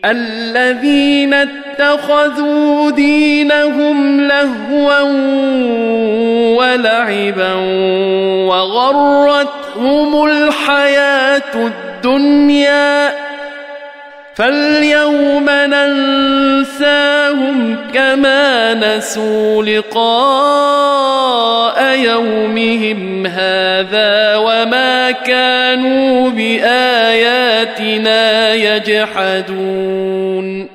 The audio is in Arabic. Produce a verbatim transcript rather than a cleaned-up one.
الذين اتخذوا دينهم لهوا ولعبا وغرتهم الحياة الدنيا فاليوم ننساهم كما نسوا لقاء يومهم هذا وما كانوا بآياتنا يجحدون